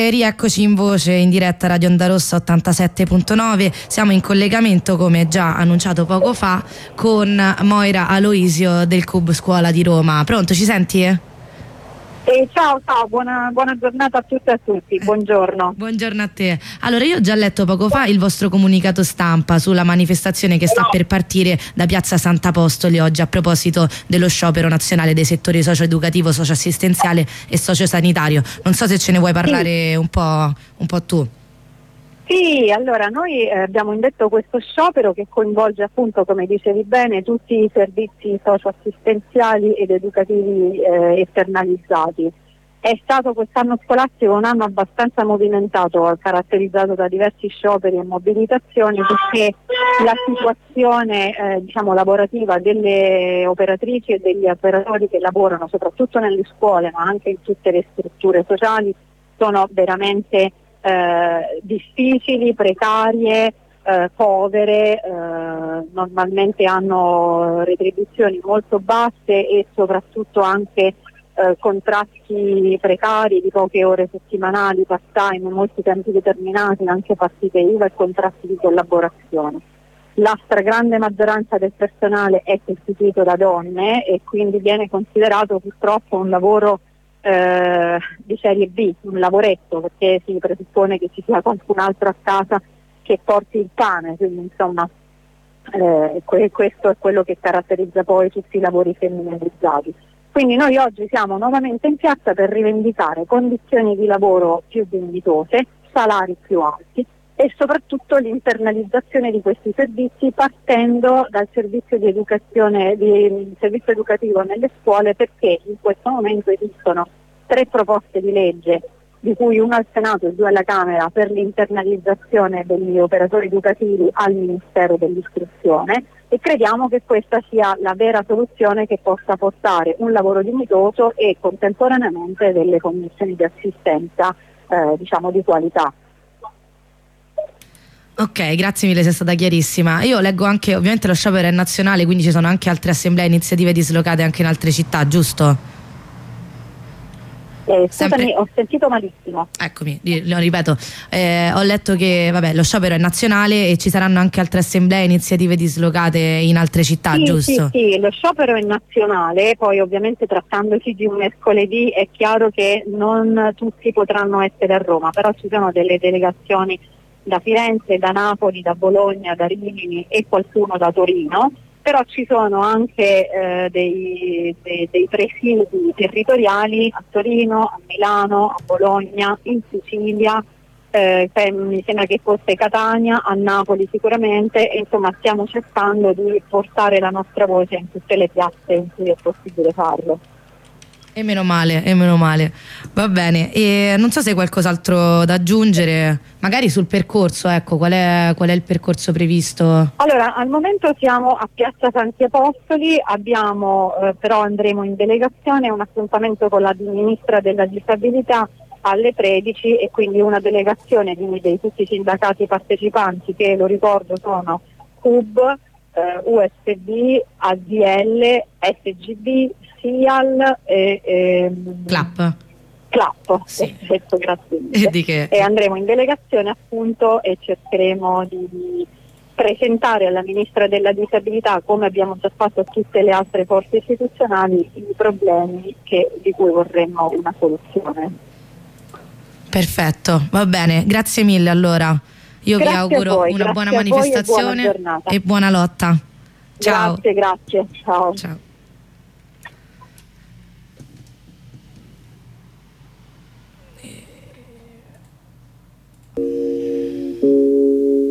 rieccoci in voce in diretta Radio Onda Rossa 87.9. Siamo in collegamento, come già annunciato poco fa, con Moira Aloisio del Club Scuola di Roma. Pronto, ci senti? Ciao, buona giornata a tutte e a tutti, buongiorno. Buongiorno a te. Allora, io ho già letto poco fa il vostro comunicato stampa sulla manifestazione che sta per partire da Piazza Sant'Apostoli oggi a proposito dello sciopero nazionale dei settori socio-educativo, socio-assistenziale e socio-sanitario. Non so se ce ne vuoi parlare un po' tu. Sì, allora noi abbiamo indetto questo sciopero che coinvolge appunto, come dicevi bene, tutti i servizi socio-assistenziali ed educativi esternalizzati. È stato quest'anno scolastico un anno abbastanza movimentato, caratterizzato da diversi scioperi e mobilitazioni, perché la situazione lavorativa delle operatrici e degli operatori che lavorano soprattutto nelle scuole ma anche in tutte le strutture sociali sono veramente difficili, precarie, povere, normalmente hanno retribuzioni molto basse e soprattutto anche contratti precari di poche ore settimanali, part-time, molti tempi determinati, anche partite IVA e contratti di collaborazione. La stragrande maggioranza del personale è costituito da donne e quindi viene considerato purtroppo un lavoro di serie B, un lavoretto, perché si presuppone che ci sia qualcun altro a casa che porti il pane, quindi insomma questo è quello che caratterizza poi tutti i lavori femminilizzati. Quindi noi oggi siamo nuovamente in piazza per rivendicare condizioni di lavoro più dignitose, salari più alti e soprattutto l'internalizzazione di questi servizi, partendo dal servizio di educazione, di servizio educativo nelle scuole, perché in questo momento esistono 3 proposte di legge, di cui una al Senato e 2 alla Camera, per l'internalizzazione degli operatori educativi al Ministero dell'Istruzione, e crediamo che questa sia la vera soluzione che possa portare un lavoro dignitoso e contemporaneamente delle condizioni di assistenza di qualità. Ok, grazie mille, sei stata chiarissima. Io leggo anche, ovviamente lo sciopero è nazionale, quindi ci sono anche altre assemblee e iniziative dislocate anche in altre città, giusto? Scusami, ho sentito malissimo. Eccomi, lo ripeto, ho letto che lo sciopero è nazionale e ci saranno anche altre assemblee e iniziative dislocate in altre città, sì, giusto? Sì, lo sciopero è nazionale, poi ovviamente trattandosi di un mercoledì è chiaro che non tutti potranno essere a Roma, però ci sono delle delegazioni da Firenze, da Napoli, da Bologna, da Rimini e qualcuno da Torino, però ci sono anche dei presidi territoriali a Torino, a Milano, a Bologna, in Sicilia, mi sembra che fosse Catania, a Napoli sicuramente, e insomma stiamo cercando di portare la nostra voce in tutte le piazze in cui è possibile farlo. E meno male, va bene. E non so se hai qualcos'altro da aggiungere, magari sul percorso, ecco, qual è il percorso previsto? Allora, al momento siamo a Piazza Santi Apostoli, abbiamo però andremo in delegazione, un appuntamento con la ministra della disabilità alle 13 e quindi una delegazione di tutti i sindacati partecipanti, che lo ricordo sono CUB, USB, ADL, SGB, SIAL e CLAP. Sì. Perfetto, grazie mille. E andremo in delegazione appunto e cercheremo di presentare alla ministra della disabilità, come abbiamo già fatto a tutte le altre forze istituzionali, i problemi di cui vorremmo una soluzione. Perfetto, va bene, grazie mille allora. Io vi auguro una buona manifestazione e buona lotta. Ciao. Grazie, ciao.